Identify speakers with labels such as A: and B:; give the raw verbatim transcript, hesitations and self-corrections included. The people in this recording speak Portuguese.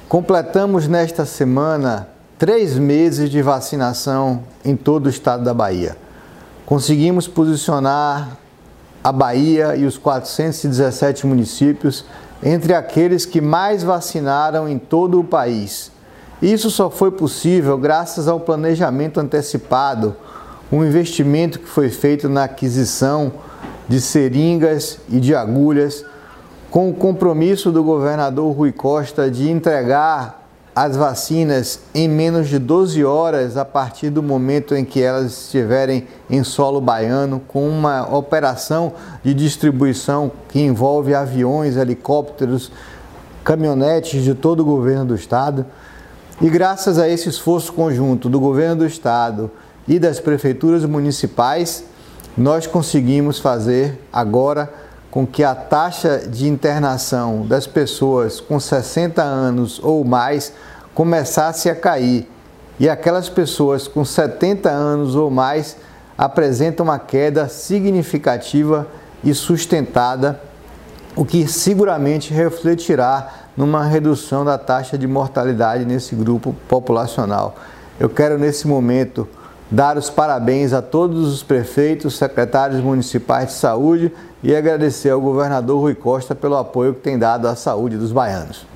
A: Completamos nesta semana três meses de vacinação em todo o estado da Bahia. Conseguimos posicionar a Bahia e os quatrocentos e dezessete municípios entre aqueles que mais vacinaram em todo o país. Isso só foi possível graças ao planejamento antecipado, um investimento que foi feito na aquisição de seringas e de agulhas, com o compromisso do governador Rui Costa de entregar as vacinas em menos de doze horas a partir do momento em que elas estiverem em solo baiano, com uma operação de distribuição que envolve aviões, helicópteros, caminhonetes de todo o governo do estado. E graças a esse esforço conjunto do governo do estado e das prefeituras municipais, nós conseguimos fazer agora com que a taxa de internação das pessoas com sessenta anos ou mais começasse a cair, e aquelas pessoas com setenta anos ou mais apresentam uma queda significativa e sustentada, o que seguramente refletirá numa redução da taxa de mortalidade nesse grupo populacional. Eu quero nesse momento dar os parabéns a todos os prefeitos, secretários municipais de saúde e agradecer ao governador Rui Costa pelo apoio que tem dado à saúde dos baianos.